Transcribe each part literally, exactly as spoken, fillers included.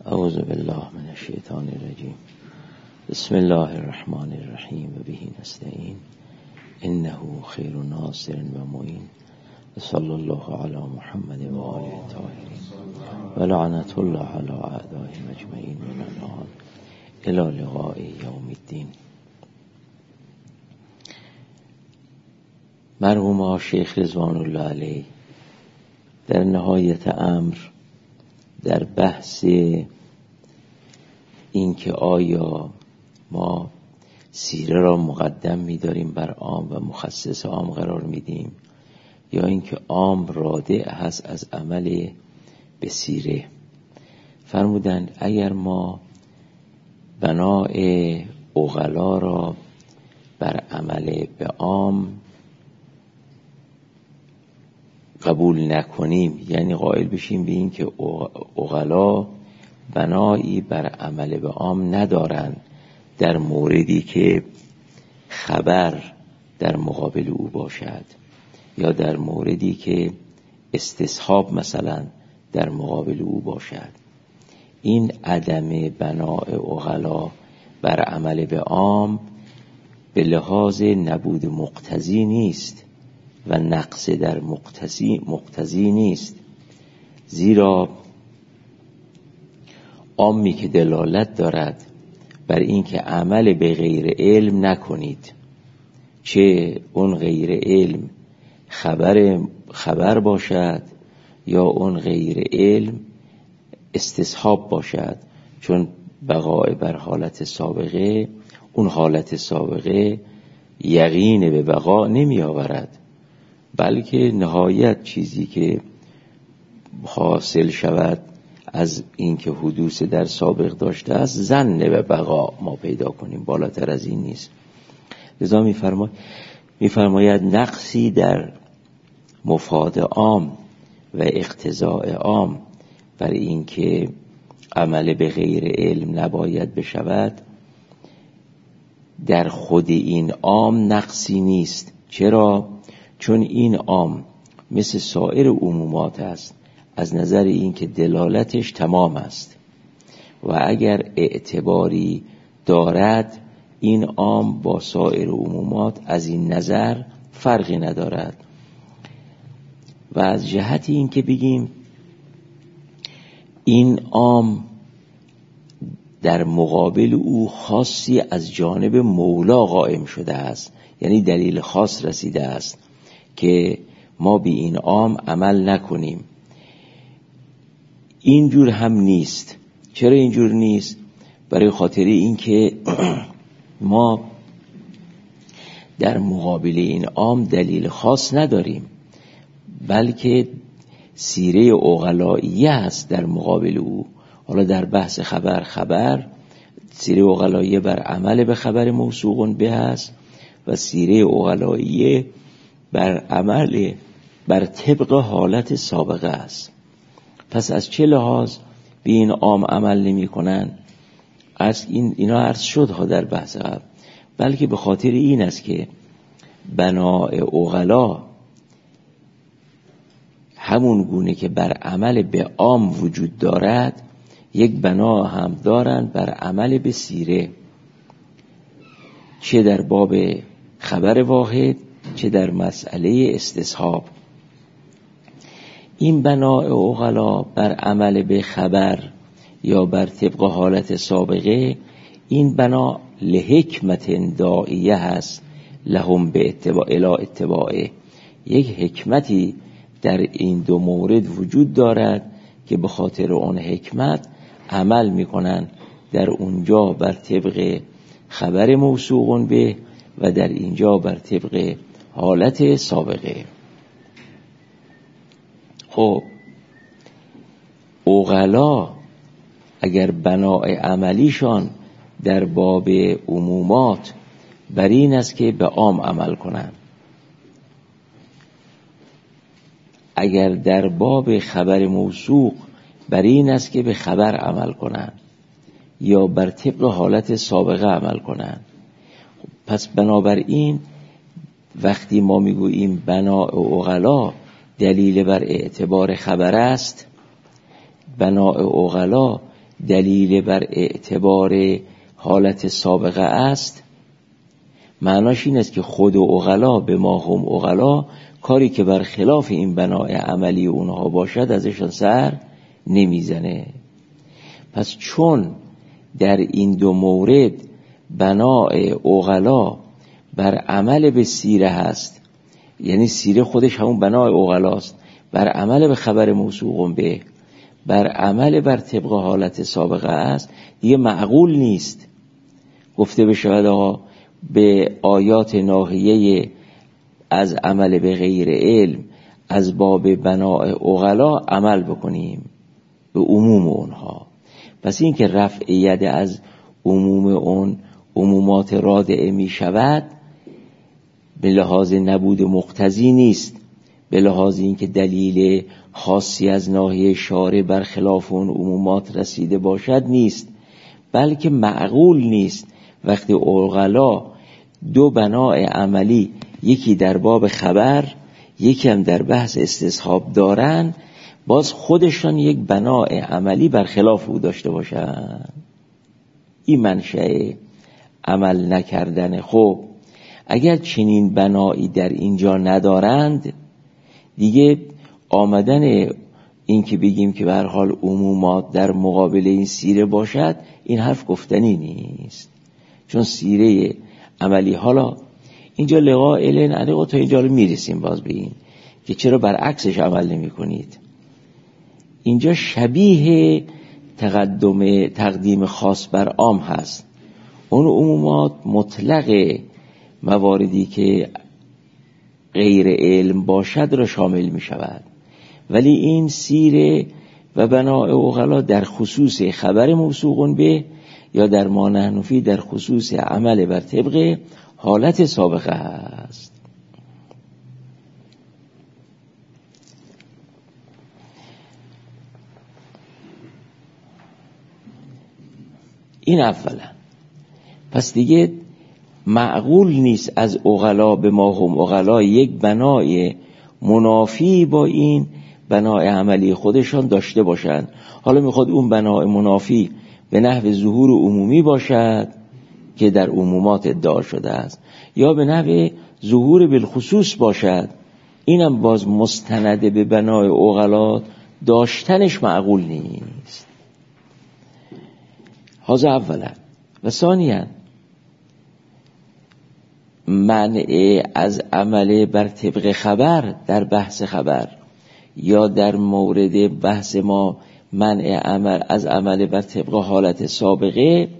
اعوذ بالله من الشیطان الرجیم. بسم الله الرحمن الرحیم و به نستعین انه خیر ناصر و معین و صلی الله علی محمد و آله الطاهرین و لعنت الله علی اعدائهم اجمعین من الان الی لقاء یوم الدین. مرحوم شیخ رضوان الله علیه در نهایت امر در بحث این که آیا ما سیره را مقدم می‌داریم بر عام و مخصص عام قرار میدیم یا اینکه عام رادع هست از عمل به سیره، فرمودند اگر ما بناء عقلا را بر عمل به عام قبول نکنیم، یعنی قائل بشیم به این که عقلا بنایی بر عمل به عام ندارند در موردی که خبر در مقابل او باشد یا در موردی که استصحاب مثلا در مقابل او باشد، این عدم بناء عقلا بر عمل به عام به لحاظ نبود مقتضی نیست و نقص در مقتضی مقتضی نیست، زیرا عامی که دلالت دارد بر این که عمل به غیر علم نکنید، چه اون غیر علم خبر خبر باشد یا اون غیر علم استصحاب باشد، چون بقای بر حالت سابقه، اون حالت سابقه یقین به بقا نمی آورد، بلکه نهایت چیزی که حاصل شود از اینکه حدوث در سابق داشته است ظن به بقا ما پیدا کنیم، بالاتر از این نیست. لذا می‌فرماید می‌فرماید نقصی در مفاد عام و اقتضاء عام بر اینکه عمل به غیر علم نباید بشود در خود این عام نقصی نیست. چرا؟ چون این عام مثل سایر عمومات است از نظر اینکه دلالتش تمام است و اگر اعتباری دارد این عام با سایر عمومات از این نظر فرقی ندارد. و از جهت اینکه بگیم این عام در مقابل او خاصی از جانب مولا قائم شده است، یعنی دلیل خاص رسیده است که ما به این عام عمل نکنیم، اینجور هم نیست. چرا اینجور نیست؟ برای خاطر این که ما در مقابل این عام دلیل خاص نداریم، بلکه سیره عقلائیه است در مقابل او. حالا در بحث خبر خبر سیره عقلائیه بر عمل به خبر موثوق به است و سیره عقلائیه بر عمل بر طبق حالت سابقه است. پس از چه لحاظ به این عام عمل نمی کنن؟ از این اینا عرض شد ها در بحث قبل، بلکه به خاطر این است که بناء عقلا همون گونه که بر عمل به عام وجود دارد یک بنا هم دارند بر عمل به سیره، چه در باب خبر واحد چه در مسئله استصحاب. این بناء عقلا بر عمل به خبر یا بر طبق حالت سابقه، این بنا لحکمت داعیه هست لهم به اتباع الی اتباعه، یک حکمتی در این دو مورد وجود دارد که به خاطر اون حکمت عمل میکنن، در اونجا بر طبق خبر موثوق به و در اینجا بر طبق حالت سابقه. خب عقلا اگر بناء عملیشان در باب عمومات بر این است که به عام عمل کنند، اگر در باب خبر موثوق بر این است که به خبر عمل کنند یا بر طبق حالت سابقه عمل کنند، پس بنابراین وقتی ما میگوییم بناء عقلا دلیل بر اعتبار خبر است، بناء عقلا دلیل بر اعتبار حالت سابقه است، معناش این است که خود و عقلا به ما هم عقلا کاری که بر خلاف این بنای عملی اونها باشد ازشان سر نمیزنه. پس چون در این دو مورد بنای عقلا بر عمل به سیره هست، یعنی سیره خودش همون بنای عقلاست، بر عمل به خبر موثوق به، بر عمل بر طبق حالت سابقه است، دیگه معقول نیست گفته بشود آقا به آیات ناهیه از عمل به غیر علم از باب بنای عقلا عمل بکنیم به عموم اونها. پس این که رفع ید از عموم اون عمومات رادعه می شود به لحاظ نبود مقتضی نیست، به لحاظ این که دلیل خاصی از ناحیه شارع برخلاف اون عمومات رسیده باشد نیست، بلکه معقول نیست وقتی عقلا دو بنای عملی یکی در باب خبر یکی هم در بحث استصحاب دارن باز خودشان یک بنای عملی برخلاف او داشته باشن. این منشأ عمل نکردن. خب اگر چنین بنایی در اینجا ندارند دیگه آمدن این که بگیم که به هر حال عمومات در مقابل این سیره باشد این حرف گفتنی نیست، چون سیره عملی. حالا اینجا لقاء الین علیقا تا اینجا رو میرسیم باز به این که چرا برعکسش عمل نمی کنید. اینجا شبیه تقدم تقدیم خاص بر عام هست. اون عمومات مطلق مواردی که غیر علم باشد را شامل می شود، ولی این سیره و بناء عقلا در خصوص خبر موثوق به یا در ما نحن فیه در خصوص عمل بر طبق حالت سابقه است. این اولا. پس دیگه معقول نیست از عقلا به ما هم عقلا یک بنای منافی با این بنای عملی خودشان داشته باشند. حالا میخواد اون بنای منافی به نحو ظهور عمومی باشد که در عمومات ادعا شده است، یا به نحو ظهور بالخصوص باشد، اینم باز مستند به بنای عقلا داشتنش معقول نیست. هذا اولا. و ثانیا منع از عمل بر طبق خبر در بحث خبر یا در مورد بحث ما منع عمل از عمل بر طبق حالت سابقه،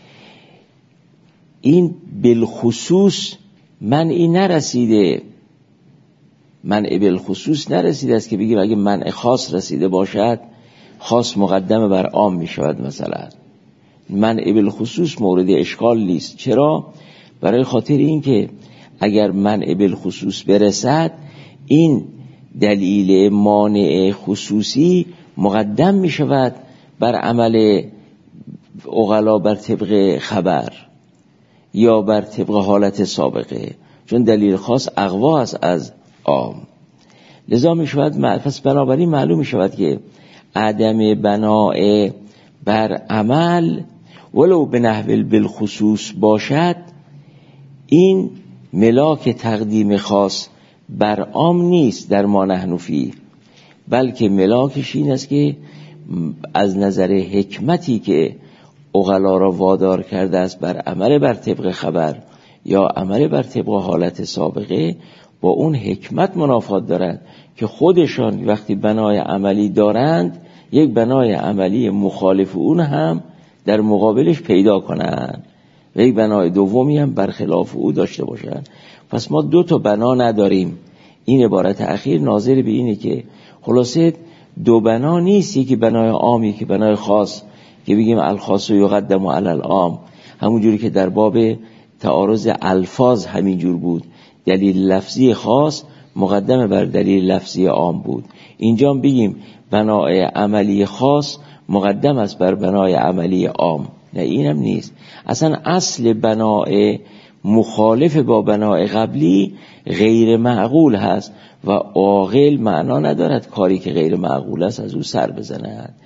این بالخصوص منعی نرسیده، منع بالخصوص نرسیده است که بگیم اگه منع خاص رسیده باشد خاص مقدم بر عام می شود. مثلا منع بالخصوص مورد اشکال نیست. چرا؟ برای خاطر این که اگر منع بالخصوص برسد این دلیل مانع خصوصی مقدم می شود بر عمل عقلا بر طبق خبر یا بر طبق حالت سابقه، چون دلیل خاص اقوا است از عام. لذا می شود پس بنابراین معلوم می شود که عدم بناء بر عمل ولو به نحو بالخصوص باشد این ملاک تقدیم خاص بر عام نیست در ما نحن فیه، بلکه ملاکش این است که از نظر حکمتی که عقلا را وادار کرده است بر عمل بر طبق خبر یا عمل بر طبق حالت سابقه با اون حکمت منافات دارند که خودشان وقتی بنای عملی دارند یک بنای عملی مخالف اون هم در مقابلش پیدا کنند و یک بنای دومی هم برخلاف او داشته باشند. پس ما دو تا بنا نداریم. این عبارت اخیر ناظر به اینه که خلاصه دو بنا نیست، یکی بنای عام یکی بنای خاص که بگیم الخاص یقدم علی العام، همونجوری که در باب تعارض الفاظ همینجور بود، دلیل لفظی خاص مقدم بر دلیل لفظی عام بود. اینجا هم بگیم بنای عملی خاص مقدم است بر بنای عملی عام. نه، اینم نیست. اصلا اصل بنای مخالف با بنای قبلی غیر معقول هست و عاقل معنا ندارد کاری که غیر معقول است از او سر بزند.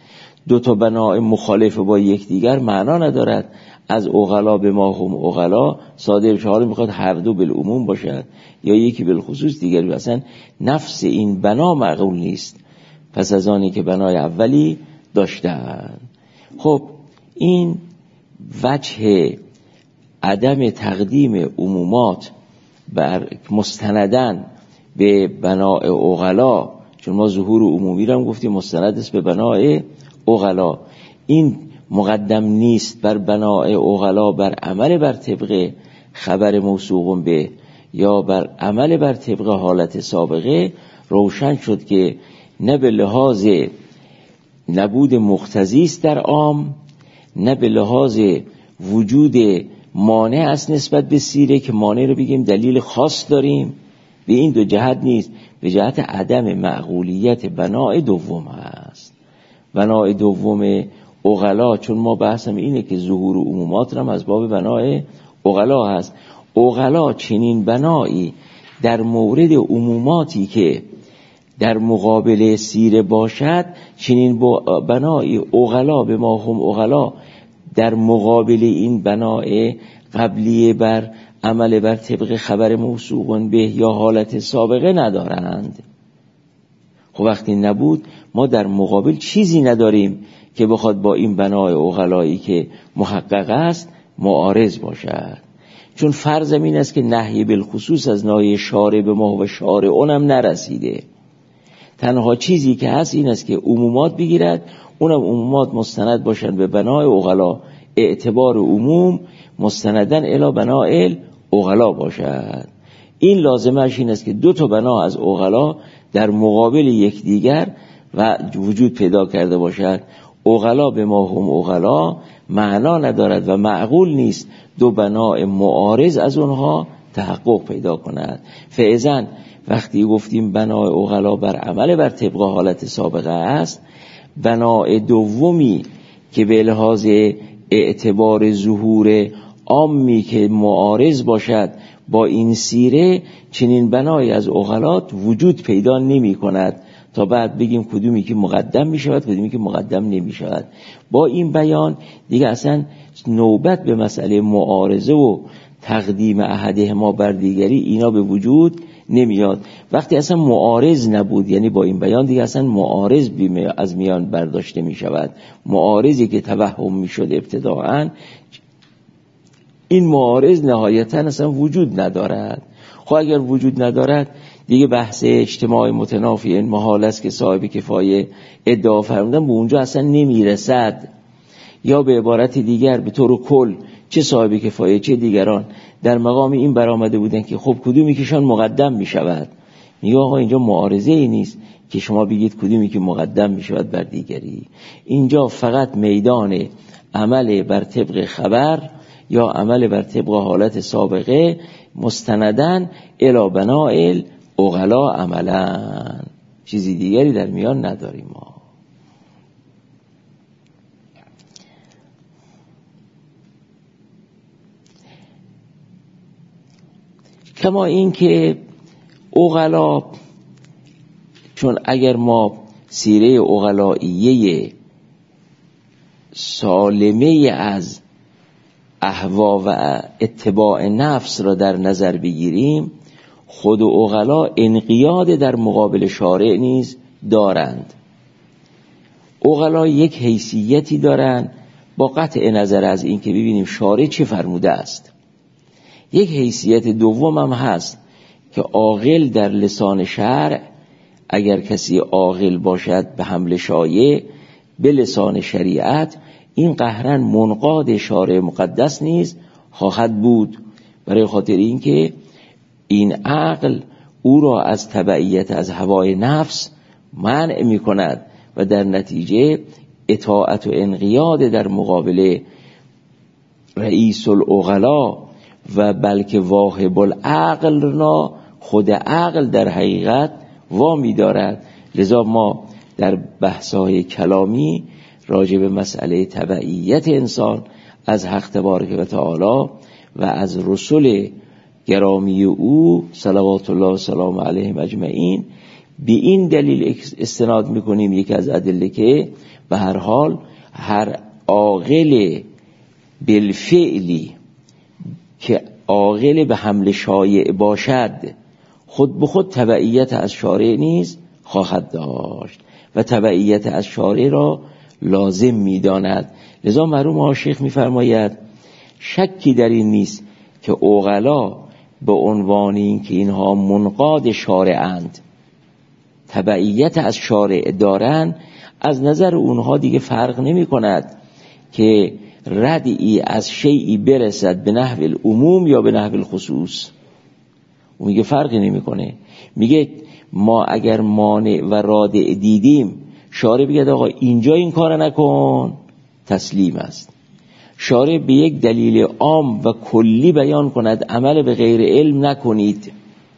دو تا بنای مخالف با یکدیگر معنا ندارد. از عقلا به ما هم عقلا ساده بشه، حالا میخواد هر دو بالعموم باشد یا یکی بالخصوص دیگری، اصلا نفس این بنا معقول نیست پس از آنی که بنای اولی داشتن. خب این وجه عدم تقدیم عمومات بر مستندن به بنای عقلا، چون ما ظهور عمومی رو هم گفتیم مستند است به بنای عقلا، این مقدم نیست بر بنای عقلا بر عمل بر طبق خبر موثوق به یا بر عمل بر طبق حالت سابقه، روشن شد که نه به لحاظ نبود مقتضی است در عام، نه به لحاظ وجود مانع است نسبت به سیره که مانع رو بگیم دلیل خاص داریم، به این دو جهت نیست، به جهت عدم معقولیت بنای دوم هست. بنای دوم عقلا، چون ما بحثم اینه که ظهور عمومات رو از باب بنای عقلا هست. عقلا چنین بنایی در مورد عموماتی که در مقابل سیره باشد، چنین بنای عقلا به ما هم عقلا در مقابل این بنای قبلیه بر عمل بر طبق خبر موثوق به یا حالت سابقه ندارند. خب وقتی نبود ما در مقابل چیزی نداریم که بخواد با این بنای عقلایی که محقق است معارض باشد، چون فرض این است که نهی بالخصوص از ناحیه شارع به ما و شارع اونم نرسیده. تنها چیزی که هست این است که عمومات بگیرد، اونم عمومات مستند باشن به بنای عقلا، اعتبار عموم مستندن الی بنای عقلا باشد. این لازمش این است که دو تا بنا از عقلا در مقابل یکدیگر و وجود پیدا کرده باشد. عقلا به ما هم عقلا معنا ندارد و معقول نیست دو بنای معارض از اونها تحقق پیدا کند. فاذن وقتی گفتیم بنای عقلا بر عمل بر طبق حالت سابقه است، بنای دومی که به لحاظ اعتبار ظهور عامی که معارض باشد با این سیره، چنین بنای از عقلات وجود پیدا نمی کند تا بعد بگیم کدومی که مقدم می شود کدومی که مقدم نمی شود. با این بیان دیگه اصلا نوبت به مسئله معارضه و تقدیم احدهما بر دیگری اینا به وجود نمیاد. وقتی اصلا معارض نبود، یعنی با این بیان دیگه اصلا معارض از میان برداشته می شود. معارضی که توهم می شد ابتداعاً، این معارض نهایتاً اصلا وجود ندارد. خب اگر وجود ندارد دیگه بحث اجتماع متنافی این محال است که صاحب کفایه ادعا فرمودن به اونجا اصلا نمیرسد. یا به عبارت دیگر به طور کل چه صاحب کفایه چه دیگران در مقام این برآمده بودن که خب کدومی کهشان مقدم می شود. میگه آقا اینجا معارضه ای نیست که شما بگید کدومی که مقدم می شود بر دیگری. اینجا فقط میدان عمل بر طبق خبر یا عمل بر طبق حالت سابقه مستندن الی بنائل عقلا عملا، چیزی دیگری در میان نداریم ما. کما این که عقلا، چون اگر ما سیره عقلائیه سالمه از اهوا و اتباع نفس را در نظر بگیریم، خود عقلا انقیاد در مقابل شارع نیز دارند. عقلا یک حیثیتی دارند با قطع نظر از این که ببینیم شارع چه فرموده است. یک حیثیت دوم هم هست که عاقل در لسان شرع، اگر کسی عاقل باشد به حمل شایع به لسان شریعت، این قهرن منقاد شارع مقدس نیز خواهد بود، برای خاطر این که این عقل او را از تبعیت از هوای نفس منع می کند و در نتیجه اطاعت و انقیاد در مقابل رئیس العقلا و بلکه واهب العقل را خود عقل در حقیقت وامی دارد. لذا ما در بحث‌های کلامی راجع به مسئله تبعیت انسان از حق تبارک و تعالی و از رسول گرامی او صلوات الله و سلام علیهم اجمعین به این دلیل استناد میکنیم یکی از ادله که به هر حال هر عاقل بالفعلی که عاقل به حمل شایع باشد خود به خود تبعیت از شارع نیز خواهد داشت و تبعیت از شارع را لازم میداند. لذا مرحوم آقا شیخ میفرماید شکی در این نیست که عقلا به عنوان این که اینها منقاد شارعند، تبعیت از شارع دارن، از نظر اونها دیگه فرق نمی کند که ردعی از شیعی برسد به نحو العموم یا به نحو الخصوص. اون میگه فرقی نمی کنه. میگه ما اگر مانع و رادع دیدیم، شارع بگه آقا اینجا این کار نکن، تسلیم است. شارع به یک دلیل عام و کلی بیان کند عمل به غیر علم نکنید،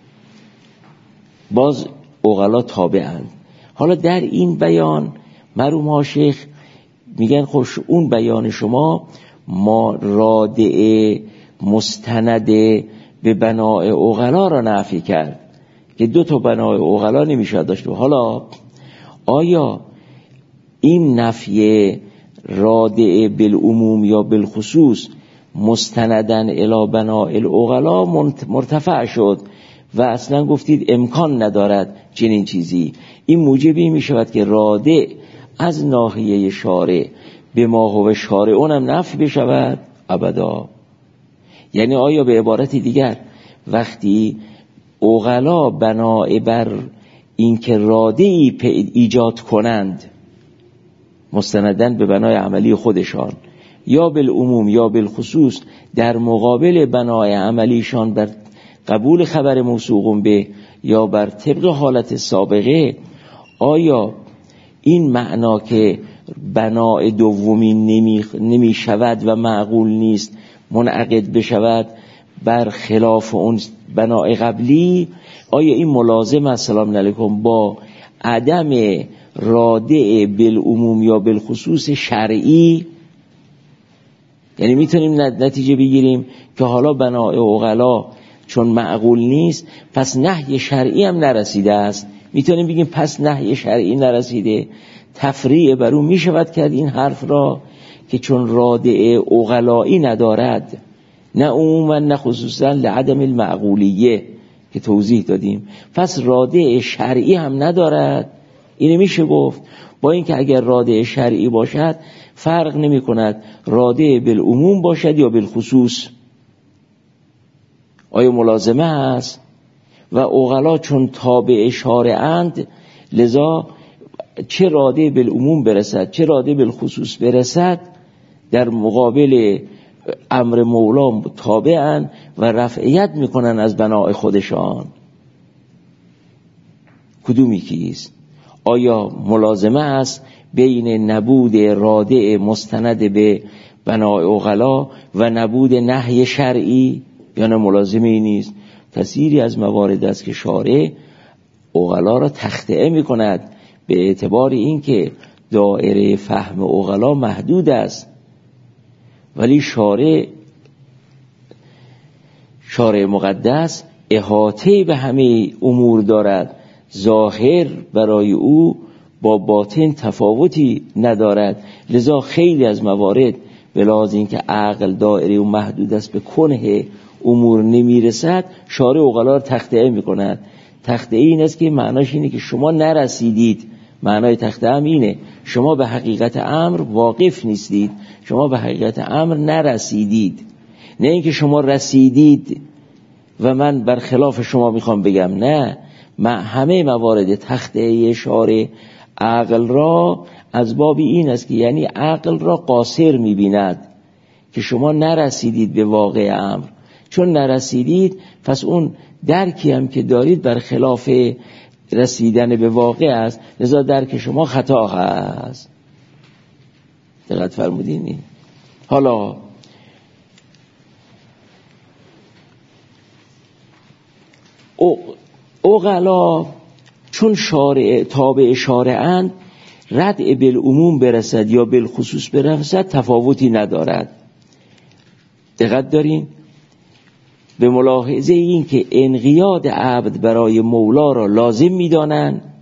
باز عقلا تابعند. حالا در این بیان مرحوم ها شیخ میگن خوش اون بیان شما ما رادع مستند به بناء عقلا را نفی کرد که دو تا بناء عقلا نمیشه داشت. حالا آیا این نفی رادع بالعموم یا بالخصوص مستندن الی بناء العقلا مرتفع شد و اصلا گفتید امکان ندارد چنین چیزی، این موجبی می شود که رادع از ناحیه شارع به ما هو شارع اونم نفی بشود؟ ابدا. یعنی آیا به عبارت دیگر وقتی عقلا بناء بر اینکه رادعی ایجاد کنند مستندن به بنای عملی خودشان یا بالعموم یا بالخصوص در مقابل بنای عملیشان بر قبول خبر موثوق به یا بر طبق حالت سابقه، آیا این معنا که بنای دومی نمی, نمی شود و معقول نیست منعقد بشود بر خلاف اون بنای قبلی، آیا این ملازم است سلام علیکم با عدم رادع بالعموم یا بالخصوص شرعی؟ یعنی میتونیم نتیجه بگیریم که حالا بنای عقلا چون معقول نیست پس نهی شرعی هم نرسیده است. میتونیم بگیم پس نهی شرعی نرسیده. تفریع بر اون میشود کرد این حرف را که چون رادع عقلایی ندارد، نه عموما نه خصوصا لعدم المعقولیه که توضیح دادیم، پس رادع شرعی هم ندارد. اینه میشه گفت با اینکه اگر رادع شرعی باشد فرق نمی کند رادع بالعموم باشد یا بالخصوص، آیا ملازمه است؟ و عقلا چون تابع شارعند لذا چه رادع بالعموم برسد چه رادع بالخصوص برسد در مقابل امر مولا تابعن و رفعیت میکنن از بنای خودشان. کدومی کیست؟ آیا ملازمه است بین نبود رادع مستند به بنای عقلا و نبود نهی شرعی یا نه ملازمه ای نیست؟ کثیری از موارد است که شارع عقلا را تخطئه می کند به اعتبار اینکه دایره فهم عقلا محدود است، ولی شارع شارع مقدس احاطه به همه امور دارد، ظاهر برای او با باطن تفاوتی ندارد، لذا خیلی از موارد به لحاظ اینکه عقل دایره و محدود است به کنه امور نمیرسد، شارع عقلا را تخطئه میکند. تخطئه این است که معناش اینه که شما نرسیدید. معنای تخطئه هم اینه شما به حقیقت امر واقف نیستید، شما به حقیقت امر نرسیدید، نه اینکه شما رسیدید و من برخلاف شما میخوام بگم. نه، همه موارد تخطئه شارع عقل را از باب این است که یعنی عقل را قاصر میبیند که شما نرسیدید به واقع امر. چون نرسیدید پس اون درکی هم که دارید برخلاف رسیدن به واقع است، لذا درک شما خطا هست. دقت فرمودین؟ حالا عقلا چون شارع تابع شارعند، ردع بالعموم برسد یا بالخصوص برسد تفاوتی ندارد. دقت دارین؟ به ملاحظه این که انقیاد عبد برای مولا را لازم می‌دانند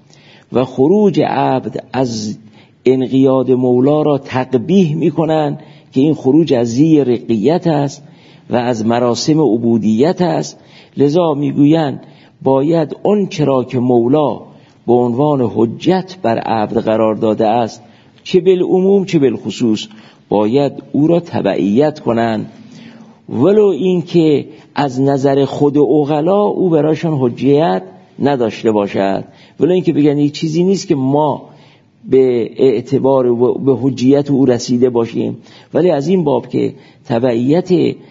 و خروج عبد از انقیاد مولا را تقبیح میکنن که این خروج از زی رقیت است و از مراسم عبودیت است. لذا میگویند باید اون چرا که مولا به عنوان حجت بر عبد قرار داده است، چه بالعموم چه بالخصوص، باید او را تبعیت کنند، ولو این که از نظر خود عقلا او برایشان حجیت نداشته باشد، ولو این که بگن یک چیزی نیست که ما به اعتبار و به حجیت او رسیده باشیم، ولی از این باب که تبعیت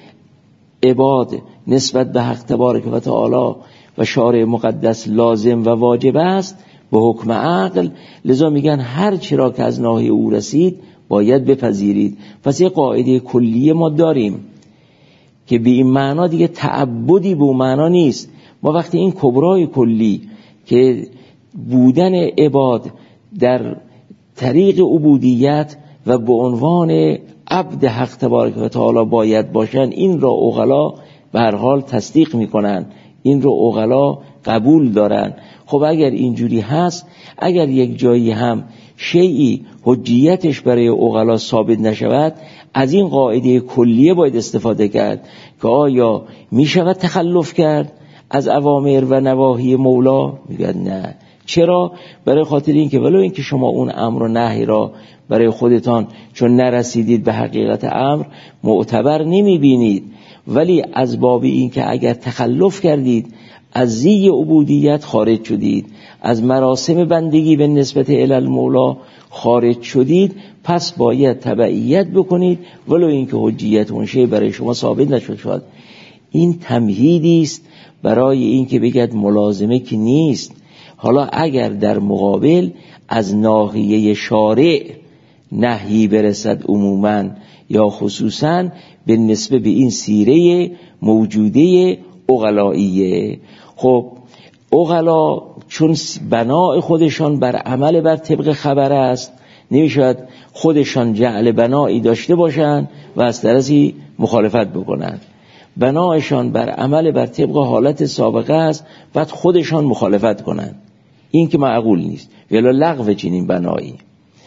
عباد نسبت به حق تبارک و تعالی و شارع مقدس لازم و واجب است به حکم عقل، لذا میگن هر چی را که از ناحیه او رسید باید بپذیرید. پس یه قاعده کلیه ما داریم که به این معنا دیگه تعبدی به اون معنا نیست. ما وقتی این کبرای کلی که بودن عباد در طریق عبودیت و به عنوان عبد حق تبارک و تعالی باید باشن، این را عقلا به هر حال تصدیق میکنن، این را عقلا قبول دارن. خب اگر اینجوری هست، اگر یک جایی هم شیئی حجیتش برای عقلا ثابت نشود، از این قاعده کلیه باید استفاده کرد که آیا می شود تخلف کرد از اوامر و نواهی مولا؟ میگن نه. چرا؟ برای خاطر این که ولو این که شما اون امر و نهی را برای خودتان چون نرسیدید به حقیقت امر معتبر نمی بینید، ولی از باب این که اگر تخلف کردید از زی عبودیت خارج شدید، از مراسم بندگی به نسبت الی مولا خارج شدید، پس باید تبعیت بکنید ولو این که حجیت اون شی برای شما ثابت نشد شد. این تمهیدی است برای این که بگید ملازمه که نیست. حالا اگر در مقابل از ناحیه شارع نهی برسد عموماً یا خصوصاً به نسبت به این سیره موجوده عقلائیه، خب عقلا چون بنای خودشان بر عمل بر طبق خبر است، نمیشود خودشان جعل بنایی داشته باشند و از طرفی مخالفت بکنند. بنایشان بر عمل بر طبق حالت سابقه است، بعد خودشان مخالفت کنند. این که معقول نیست، ولی لغو چنین بنایی.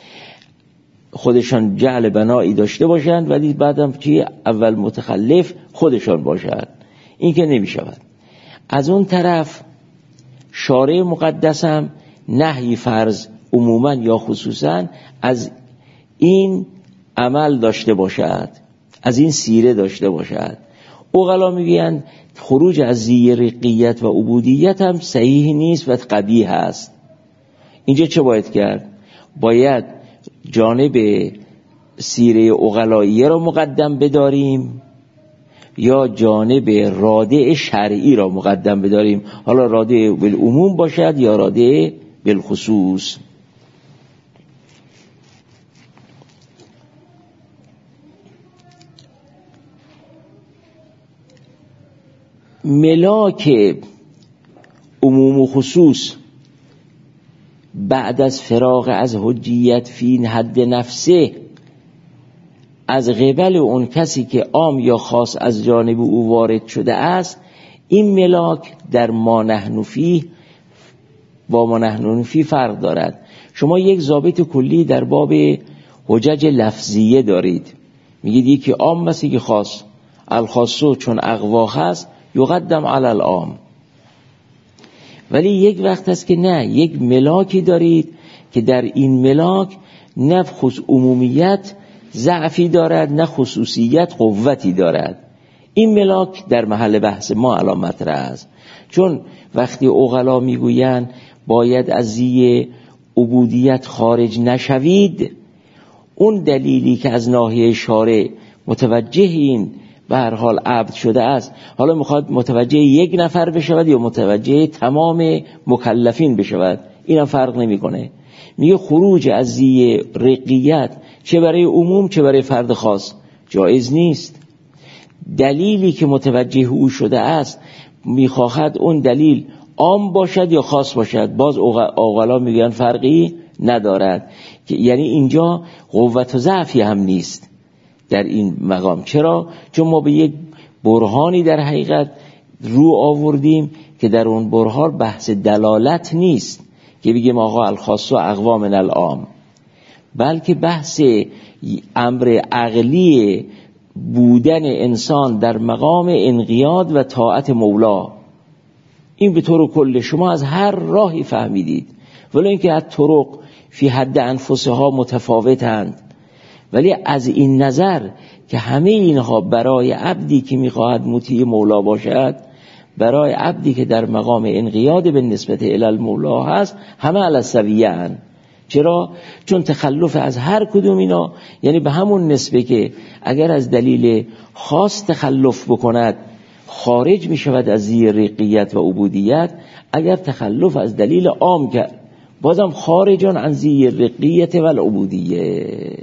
خودشان جعل بنایی داشته باشند ولی بعدم که اول متخلف خودشان باشند، این که نمی شود. از اون طرف شارع مقدس هم نهی فرض عموما یا خصوصا از این عمل داشته باشد، از این سیره داشته باشد. عقلا میگویند خروج از زی رقیت و عبودیت هم صحیح نیست و قبیح است. اینجا چه باید کرد؟ باید جانب سیره عقلائیه را مقدم بداریم یا جانب رادع شرعی را مقدم بداریم، حالا رادع بالعموم باشد یا رادع بالخصوص. ملاک عموم و خصوص بعد از فراغ از حجیت فی حد نفسه از قبل اون کسی که عام یا خاص از جانب او وارد شده است، این ملاک در ما نحن فیه با ما نحن فیه فرق دارد. شما یک ضابط کلی در باب حجج لفظیه دارید، میگید یکی عام است یکی خاص. الخاصو چون اقوا هست یقدم علی العام. ولی یک وقت هست که نه، یک ملاکی دارید که در این ملاک نه خصوص عمومیت ضعفی دارد نه خصوصیت قوتی دارد. این ملاک در محل بحث ما الان مطرح است، چون وقتی عقلا میگویند باید از زی عبودیت خارج نشوید، اون دلیلی که از ناحیه شارع متوجه این به هر حال عبد شده است، حالا میخواد متوجه یک نفر بشود یا متوجه تمام مکلفین بشود، اینا فرق نمیکنه. میگه خروج از زی رقیت چه برای عموم چه برای فرد خاص جایز نیست. دلیلی که متوجه او شده است میخواهد اون دلیل عام باشد یا خاص باشد، باز عقلا میگن فرقی ندارد. یعنی اینجا قوت و ضعفی هم نیست در این مقام. چرا؟ چون ما به یک برهانی در حقیقت رو آوردیم که در اون برهان بحث دلالت نیست، که که بگیم آقا الخاص و اقوا من العام، بلکه بحث امر عقلی بودن انسان در مقام انقیاد و طاعت مولا. این به طور کل شما از هر راهی فهمیدید، ولی اینکه از طرق فی حد انفسها متفاوتند، ولی از این نظر که همه اینها برای عبدی که میخواهد مطیع مولا باشد، برای عبدی که در مقام انقیاد به نسبت الی المولا هست، همه علی السویه اند. چرا؟ چون تخلف از هر کدوم اینا یعنی به همون نسبه که اگر از دلیل خاص تخلف بکند خارج می شود از زیر رقیت و عبودیت، اگر تخلف از دلیل عام کرد بازم خارجان عن زیر رقیت و العبودیه.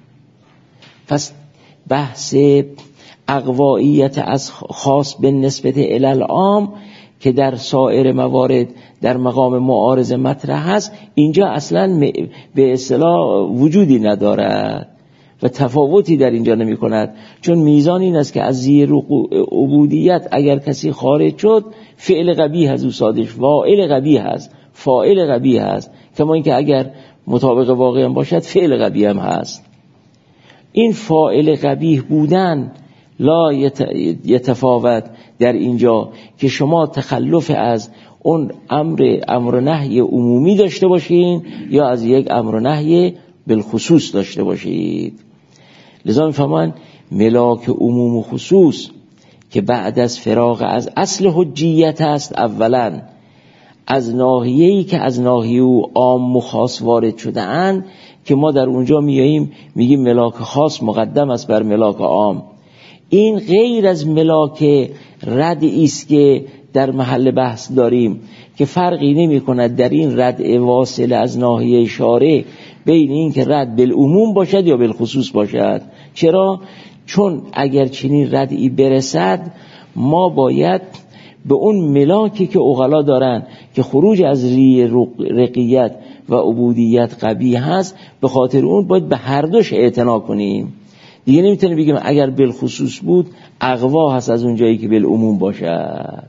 پس بحث اقوائیت از خاص به نسبت الی العام که در سایر موارد در مقام معارضه مطرح هست، اینجا اصلا به اصطلاح وجودی ندارد و تفاوتی در اینجا نمی کند، چون میزان این است که از زیر عبودیت اگر کسی خارج شد فعل قبیح از او صادش، فاعل قبیح هست، فاعل قبیح هست، کما اینکه اگر مطابق واقع هم باشد فعل قبیح هم هست. این فاعل قبیح بودن لا یتفاوت در اینجا که شما تخلف از اون امر امر نهی عمومی داشته باشین یا از یک امر نهی بالخصوص داشته باشید. لذا میفهمن ملاک عموم و خصوص که بعد از فراغ از اصل حجیت است، اولا از ناحیه‌ای که از ناحیه او عام و خاص وارد شده اند که ما در اونجا میاییم میگیم ملاک خاص مقدم است بر ملاک عام. این غیر از ملاک ردعی است که در محل بحث داریم که فرقی نمی کند در این رد واصل از ناحیه شارع بین این که رد بالعموم باشد یا بالخصوص باشد. چرا؟ چون اگر چنین ردعی برسد ما باید به اون ملاکی که عقلا دارن که خروج از ری رقیت و عبودیت قبیح هست، به خاطر اون باید به هر دوش اعتنا کنیم. دیگه نمیتونیم بگیم اگر بالخصوص بود اقوا هست از اون جایی که بالعموم باشد.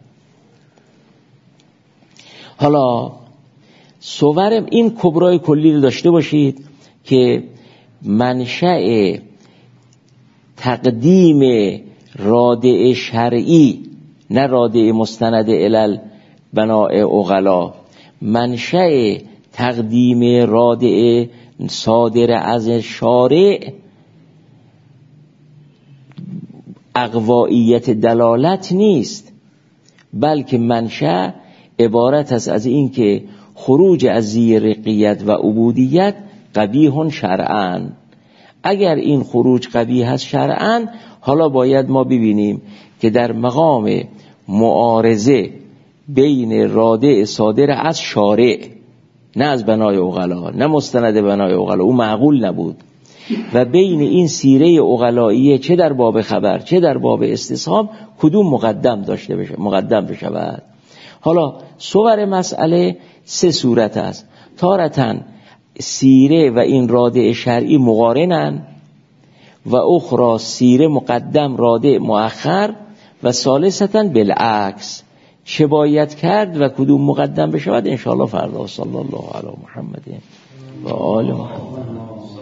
حالا صورم این کبرای کلی رو داشته باشید که منشأ تقدیم رادع شرعی، نه رادع مستند الی بناء عقلا، منشأ تقدیم رادع صادر از شارع اقوائیت دلالت نیست، بلکه منشأ عبارت است از این که خروج از زیر رقیت و عبودیت قبیح شرعاً. اگر این خروج قبیح است شرعاً، حالا باید ما ببینیم که در مقام معارضه بین رادع صادر از شارع، نه از بنای عقلا، نه مستند بنای عقلا، او معقول نبود، و بین این سیره عقلائیه چه در باب خبر چه در باب استصحاب کدوم مقدم داشته بشه، مقدم بشود. حالا صور مسئله سه صورت است. تارتاً سیره و این رادع شرعی مقارنن، و اخرى سیره مقدم رادع مؤخر، و ثالثتاً بالعکس. چه باید کرد و کدوم مقدم بشود انشاءالله فردا. صلی الله علی محمد و آل محمد.